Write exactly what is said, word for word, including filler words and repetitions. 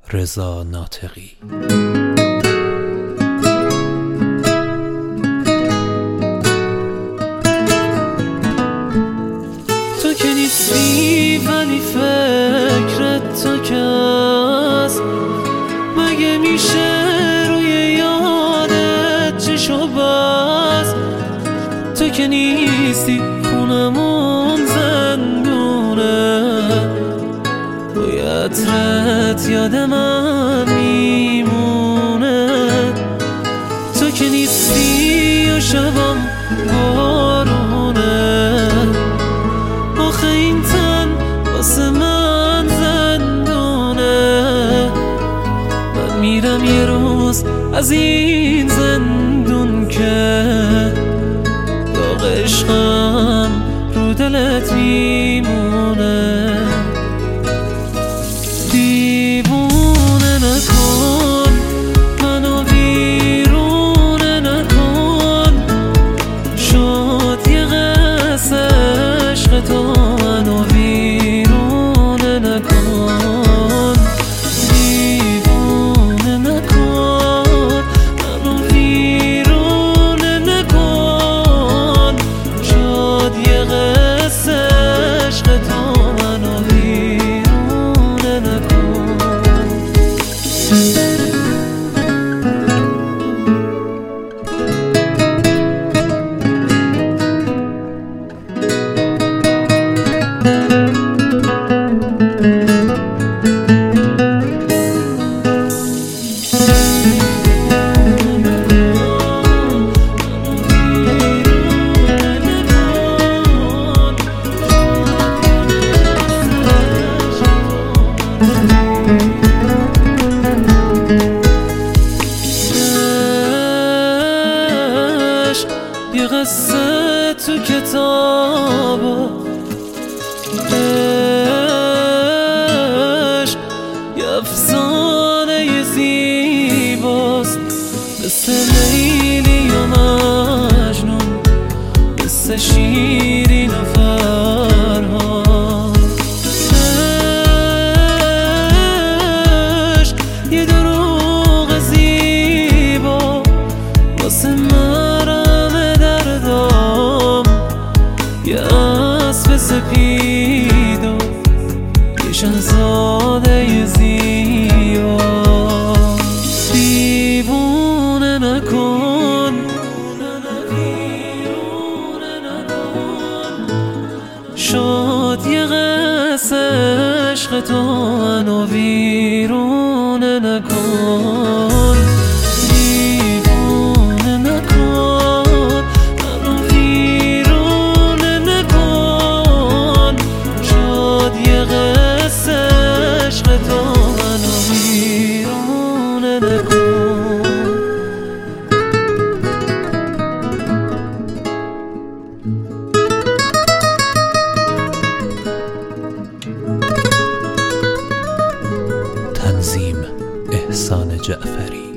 رضا ناطقی. تو که نیستی ولی فکرت تو که هست، مگه میشه روی یادت چشو بست؟ تو که نیستی خونمون زندونه، باید رت یاد من میمونه. تو که نیستی و شبم بارونه، آخه این تن واسه من زندونه. من میرم یه روز از این زندون که داغ عشقم رو دلت میمونه. دیوونه نکن منو، ویرونه نکن، شد یه قصه عشق تو منو ویرونه نکن. دیوونه نکن منو، ویرونه نکن، شد یه قصه عشق تو منو ویرونه نکن. یه قصه تو کتابا، عشق یه افسانه یه زیباست، مثل لیلی و مجنون، مثل شیرین و فرهاد. عشق یه دروغ زیبا واسه مرم دردام، یه اسب سپید و یه شهزاده زیبا. دیوونه نکن شد یه قصه عشق تو منو ویرونه نکن. دیوونه نکن منو ویرونه نکن، شد یه قصه عشق تو منو ویرونه نکن. تنظیم احسان جعفری.